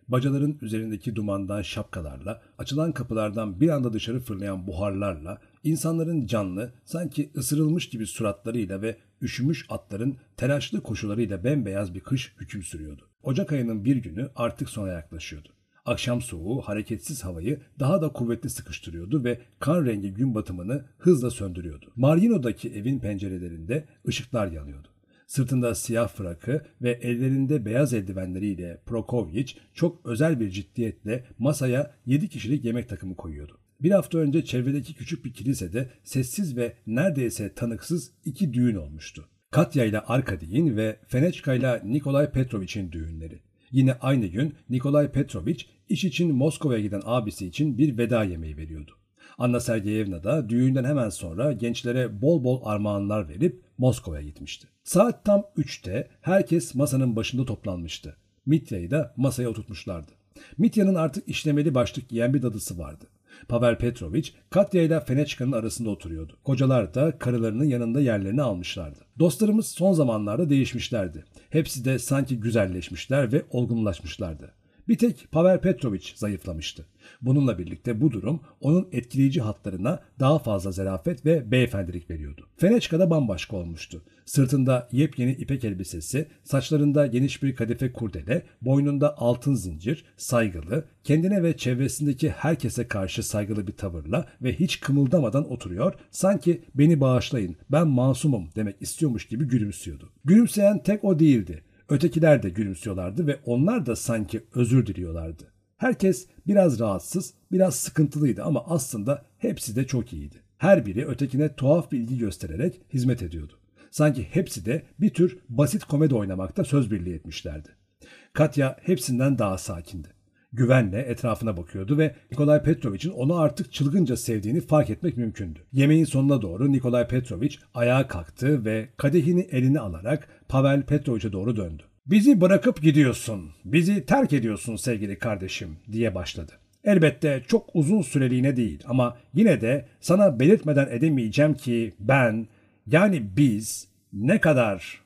bacaların üzerindeki dumandan şapkalarla, açılan kapılardan bir anda dışarı fırlayan buharlarla, insanların canlı, sanki ısırılmış gibi suratlarıyla ve üşümüş atların telaşlı koşularıyla bembeyaz bir kış hüküm sürüyordu. Ocak ayının bir günü artık sona yaklaşıyordu. Akşam soğuğu hareketsiz havayı daha da kuvvetli sıkıştırıyordu ve kan rengi gün batımını hızla söndürüyordu. Marino'daki evin pencerelerinde ışıklar yanıyordu. Sırtında siyah frakı ve ellerinde beyaz eldivenleriyle Prokovic çok özel bir ciddiyetle masaya 7 kişilik yemek takımı koyuyordu. Bir hafta önce çevredeki küçük bir kilisede sessiz ve neredeyse tanıksız 2 düğün olmuştu. Katya ile Arkadiy'in ve Fenechka ile Nikolay Petrovic'in düğünleri. Yine aynı gün Nikolay Petrovic iş için Moskova'ya giden abisi için bir veda yemeği veriyordu. Anna Sergeyevna da düğünden hemen sonra gençlere bol bol armağanlar verip Moskova'ya gitmişti. Saat tam 3'te herkes masanın başında toplanmıştı. Mitya'yı da masaya oturtmuşlardı. Mitya'nın artık işlemeli başlık giyen bir dadısı vardı. Pavel Petrovic, Katya ile Fenechka'nın arasında oturuyordu. Kocalar da karılarının yanında yerlerini almışlardı. Dostlarımız son zamanlarda değişmişlerdi. Hepsi de sanki güzelleşmişler ve olgunlaşmışlardı. Bir tek Pavel Petrovic zayıflamıştı. Bununla birlikte bu durum onun etkileyici hatlarına daha fazla zarafet ve beyefendilik veriyordu. Fenechka da bambaşka olmuştu. Sırtında yepyeni ipek elbisesi, saçlarında geniş bir kadife kurdele, boynunda altın zincir, saygılı, kendine ve çevresindeki herkese karşı saygılı bir tavırla ve hiç kımıldamadan oturuyor, sanki beni bağışlayın, ben masumum demek istiyormuş gibi gülümsüyordu. Gülümseyen tek o değildi. Ötekiler de gülümsüyorlardı ve onlar da sanki özür diliyorlardı. Herkes biraz rahatsız, biraz sıkıntılıydı ama aslında hepsi de çok iyiydi. Her biri ötekine tuhaf bir ilgi göstererek hizmet ediyordu. Sanki hepsi de bir tür basit komedi oynamakta söz birliği etmişlerdi. Katya hepsinden daha sakindi. Güvenle etrafına bakıyordu ve Nikolay Petrovic'in onu artık çılgınca sevdiğini fark etmek mümkündü. Yemeğin sonuna doğru Nikolay Petrovic ayağa kalktı ve kadehini eline alarak Pavel Petrovic'e doğru döndü. "Bizi bırakıp gidiyorsun, bizi terk ediyorsun sevgili kardeşim," diye başladı. "Elbette çok uzun süreliğine değil ama yine de sana belirtmeden edemeyeceğim ki biz, ne kadar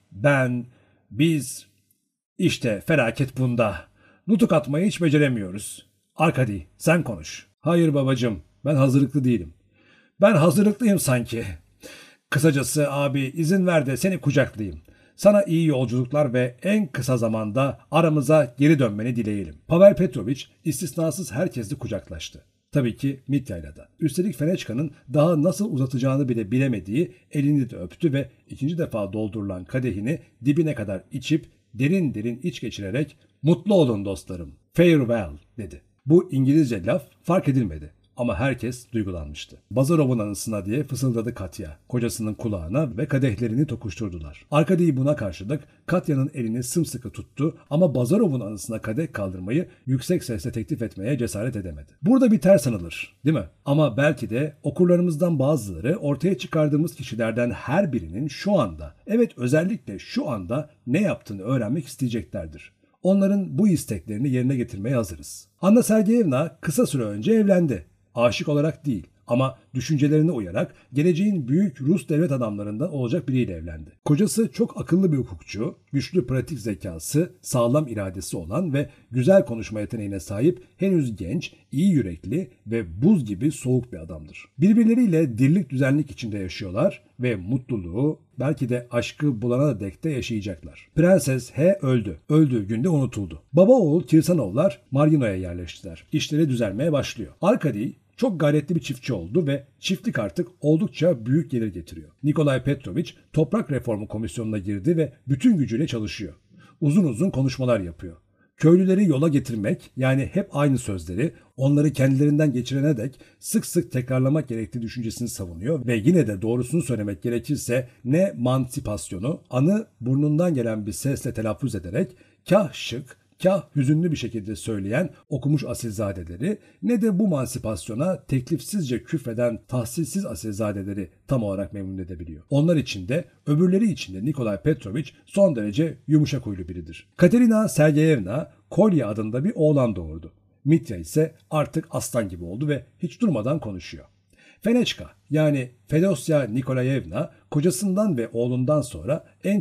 biz, işte felaket bunda. Nutuk atmayı hiç beceremiyoruz. Arkadi, sen konuş." "Hayır babacığım, ben hazırlıklı değilim." "Ben hazırlıklıyım sanki. Kısacası abi izin ver de seni kucaklayayım. Sana iyi yolculuklar ve en kısa zamanda aramıza geri dönmeni dileyelim." Pavel Petrovic istisnasız herkesle kucaklaştı. Tabii ki Mitya'yla da. Üstelik Fenechka'nın daha nasıl uzatacağını bile bilemediği elini de öptü ve ikinci defa doldurulan kadehini dibine kadar içip derin derin iç geçirerek "Mutlu olun dostlarım, farewell," dedi. Bu İngilizce laf fark edilmedi ama herkes duygulanmıştı. "Bazarov'un anısına," diye fısıldadı Katya kocasının kulağına ve kadehlerini tokuşturdular. Arkadiy buna karşılık Katya'nın elini sımsıkı tuttu ama Bazarov'un anısına kadeh kaldırmayı yüksek sesle teklif etmeye cesaret edemedi. Burada biter sanılır, değil mi? Ama belki de okurlarımızdan bazıları ortaya çıkardığımız kişilerden her birinin şu anda, evet özellikle şu anda ne yaptığını öğrenmek isteyeceklerdir. Onların bu isteklerini yerine getirmeye hazırız. Anna Sergeyevna kısa süre önce evlendi. Aşık olarak değil ama düşüncelerine uyarak geleceğin büyük Rus devlet adamlarından olacak biriyle evlendi. Kocası çok akıllı bir hukukçu, güçlü pratik zekası, sağlam iradesi olan ve güzel konuşma yeteneğine sahip henüz genç, iyi yürekli ve buz gibi soğuk bir adamdır. Birbirleriyle dirlik düzenlik içinde yaşıyorlar ve mutluluğu, belki de aşkı bulana dek de yaşayacaklar. Prenses H öldü. Öldüğü günde unutuldu. Baba oğul Kirsanovlar Marino'ya yerleştiler. İşleri düzelmeye başlıyor. Arkadiy çok gayretli bir çiftçi oldu ve çiftlik artık oldukça büyük gelir getiriyor. Nikolay Petrovic toprak reformu komisyonuna girdi ve bütün gücüyle çalışıyor. Uzun uzun konuşmalar yapıyor. Köylüleri yola getirmek, yani hep aynı sözleri onları kendilerinden geçirene dek sık sık tekrarlamak gerektiği düşüncesini savunuyor ve yine de doğrusunu söylemek gerekirse ne mansipasyonu anı burnundan gelen bir sesle telaffuz ederek kah şık, kah hüzünlü bir şekilde söyleyen okumuş asilzadeleri ne de bu mansipasyona teklifsizce küfreden tahsilsiz asilzadeleri tam olarak memnun edebiliyor. Onlar için de öbürleri için de Nikolay Petrovic son derece yumuşak huylu biridir. Katerina Sergeyevna Kolya adında bir oğlan doğurdu. Mitya ise artık aslan gibi oldu ve hiç durmadan konuşuyor. Fenechka yani Fedosya Nikolayevna kocasından ve oğlundan sonra en çok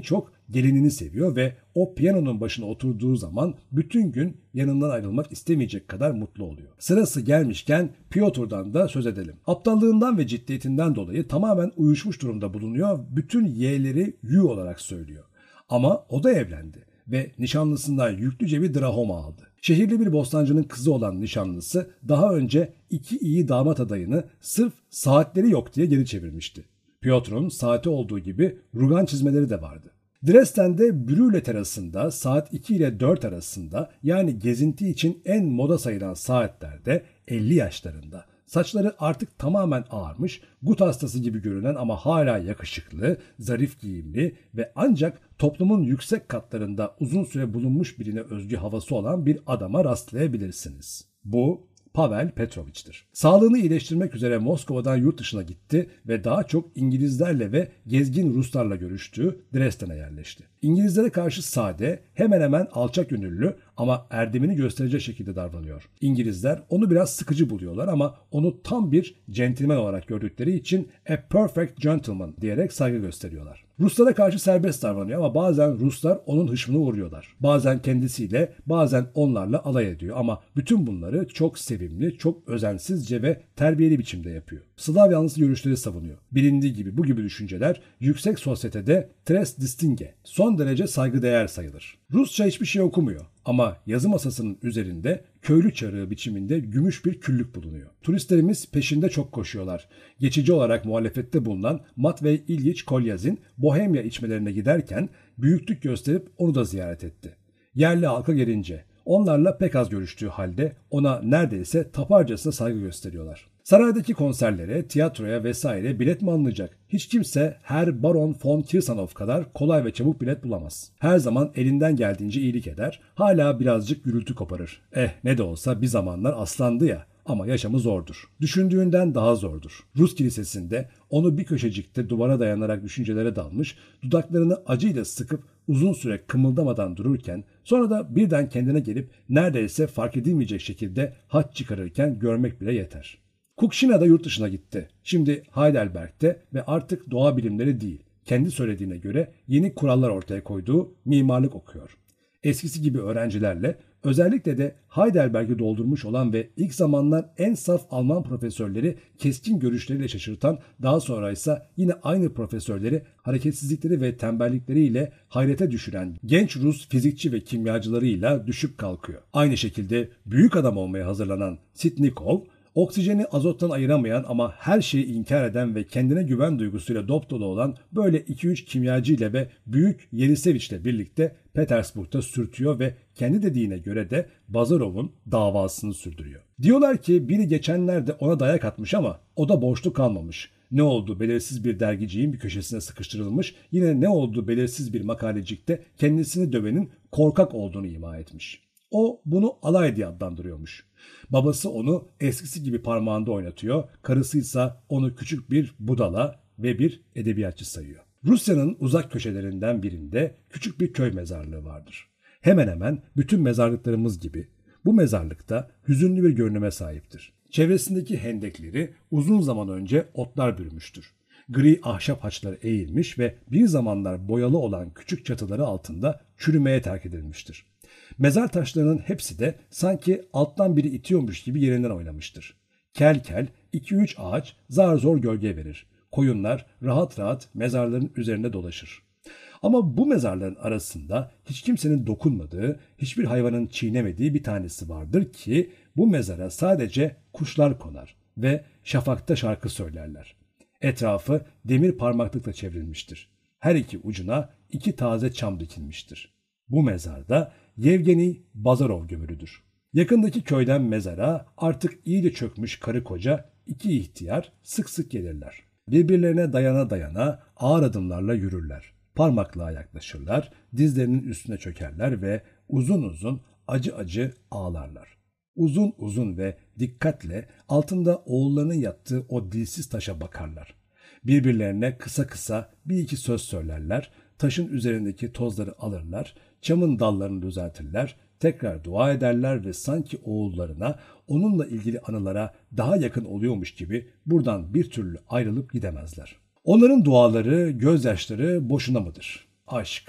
gelinini seviyor ve o piyanonun başına oturduğu zaman bütün gün yanından ayrılmak istemeyecek kadar mutlu oluyor. Sırası gelmişken Piotr'dan da söz edelim. Aptallığından ve ciddiyetinden dolayı tamamen uyuşmuş durumda bulunuyor. Bütün y'leri yu olarak söylüyor. Ama o da evlendi ve nişanlısından yüklüce bir drahoma aldı. Şehirli bir bostancının kızı olan nişanlısı daha önce 2 iyi damat adayını sırf saatleri yok diye geri çevirmişti. Piotr'un saati olduğu gibi rugan çizmeleri de vardı. Dresden'de Brühle terasında saat 2 ile 4 arasında, yani gezinti için en moda sayılan saatlerde 50 yaşlarında, saçları artık tamamen ağarmış, gut hastası gibi görünen ama hala yakışıklı, zarif giyimli ve ancak toplumun yüksek katlarında uzun süre bulunmuş birine özgü havası olan bir adama rastlayabilirsiniz. Bu Pavel Petrovich'tir. Sağlığını iyileştirmek üzere Moskova'dan yurt dışına gitti ve daha çok İngilizlerle ve gezgin Ruslarla görüştüğü Dresden'e yerleşti. İngilizlere karşı sade, hemen hemen alçak gönüllü ama erdemini gösterecek şekilde davranıyor. İngilizler onu biraz sıkıcı buluyorlar ama onu tam bir centilmen olarak gördükleri için "a perfect gentleman" diyerek saygı gösteriyorlar. Ruslara karşı serbest davranıyor ama bazen Ruslar onun hışmına uğruyorlar. Bazen kendisiyle, bazen onlarla alay ediyor ama bütün bunları çok sevimli, çok özensizce ve terbiyeli biçimde yapıyor. Slav yanlısı görüşleri savunuyor. Bilindiği gibi bu gibi düşünceler yüksek sosyetede tres distingue, son derece saygıdeğer sayılır. Rusça hiçbir şey okumuyor ama yazı masasının üzerinde köylü çarığı biçiminde gümüş bir küllük bulunuyor. Turistlerimiz peşinde çok koşuyorlar. Geçici olarak muhalefette bulunan Matvey İlyich Kolyazin Bohemya içmelerine giderken büyüklük gösterip onu da ziyaret etti. Yerli halka gelince onlarla pek az görüştüğü halde ona neredeyse taparcasına saygı gösteriyorlar. Saraydaki konserlere, tiyatroya vesaire bilet mi alınacak? Hiç kimse Herr Baron von Kirsanov kadar kolay ve çabuk bilet bulamaz. Her zaman elinden geldiğince iyilik eder, hala birazcık gürültü koparır. Ne de olsa bir zamanlar aslandı ya. Ama yaşamı zordur. Düşündüğünden daha zordur. Rus kilisesinde onu bir köşecikte duvara dayanarak düşüncelere dalmış, dudaklarını acıyla sıkıp uzun süre kımıldamadan dururken, sonra da birden kendine gelip neredeyse fark edilmeyecek şekilde haç çıkarırken görmek bile yeter. Kukshina da yurt dışına gitti. Şimdi Heidelberg'te ve artık doğa bilimleri değil, kendi söylediğine göre yeni kurallar ortaya koyduğu mimarlık okuyor. Eskisi gibi öğrencilerle, özellikle de Heidelberg'i doldurmuş olan ve ilk zamanlar en saf Alman profesörleri keskin görüşleriyle şaşırtan, daha sonra ise yine aynı profesörleri hareketsizlikleri ve tembellikleriyle hayrete düşüren genç Rus fizikçi ve kimyacılarıyla düşüp kalkıyor. Aynı şekilde büyük adam olmaya hazırlanan Sitnikov, oksijeni azottan ayıramayan ama her şeyi inkar eden ve kendine güven duygusuyla dopdolu olan böyle 2-3 kimyacı ile ve büyük Yeliseviç ile birlikte Petersburg'da sürtüyor ve kendi dediğine göre de Bazarov'un davasını sürdürüyor. Diyorlar ki biri geçenlerde ona dayak atmış ama o da boşluk kalmamış. Ne oldu belirsiz bir dergiciğin bir köşesine sıkıştırılmış, yine ne oldu belirsiz bir makalecikte kendisini dövenin korkak olduğunu ima etmiş. O bunu alay diye adlandırıyormuş. Babası onu eskisi gibi parmağında oynatıyor, karısıysa onu küçük bir budala ve bir edebiyatçı sayıyor. Rusya'nın uzak köşelerinden birinde küçük bir köy mezarlığı vardır. Hemen hemen bütün mezarlıklarımız gibi bu mezarlıkta hüzünlü bir görünüme sahiptir. Çevresindeki hendekleri uzun zaman önce otlar bürümüştür. Gri ahşap haçları eğilmiş ve bir zamanlar boyalı olan küçük çatıları altında çürümeye terk edilmiştir. Mezar taşlarının hepsi de sanki alttan biri itiyormuş gibi yerinden oynamıştır. Kel kel 2-3 ağaç zar zor gölge verir. Koyunlar rahat rahat mezarların üzerinde dolaşır. Ama bu mezarların arasında hiç kimsenin dokunmadığı, hiçbir hayvanın çiğnemediği bir tanesi vardır ki bu mezara sadece kuşlar konar ve şafakta şarkı söylerler. Etrafı demir parmaklıkla çevrilmiştir. Her iki ucuna 2 taze çam dikilmiştir. Bu mezarda Yevgeni Bazarov gömülüdür. Yakındaki köyden mezara artık iyice çökmüş karı koca 2 ihtiyar sık sık gelirler. Birbirlerine dayana dayana ağır adımlarla yürürler. Parmaklığa yaklaşırlar, dizlerinin üstüne çökerler ve uzun uzun acı acı ağlarlar. Uzun uzun ve dikkatle altında oğullarının yattığı o dilsiz taşa bakarlar. Birbirlerine kısa kısa bir iki söz söylerler, taşın üzerindeki tozları alırlar, çamın dallarını düzeltirler, tekrar dua ederler ve sanki oğullarına, onunla ilgili anılara daha yakın oluyormuş gibi buradan bir türlü ayrılıp gidemezler. Onların duaları, gözyaşları boşuna mıdır? Aşk,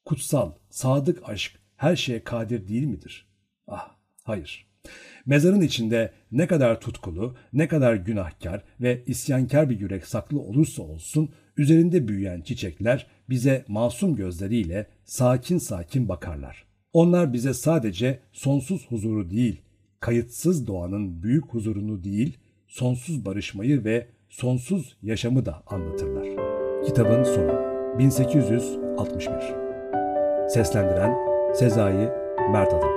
kutsal, sadık aşk her şeye kadir değil midir? Ah, hayır. Mezarın içinde ne kadar tutkulu, ne kadar günahkar ve isyankar bir yürek saklı olursa olsun, üzerinde büyüyen çiçekler bize masum gözleriyle sakin sakin bakarlar. Onlar bize sadece sonsuz huzuru değil, kayıtsız doğanın büyük huzurunu değil, sonsuz barışmayı ve sonsuz yaşamı da anlatırlar. Kitabın sonu 1861. Seslendiren Sezai Mert Adam.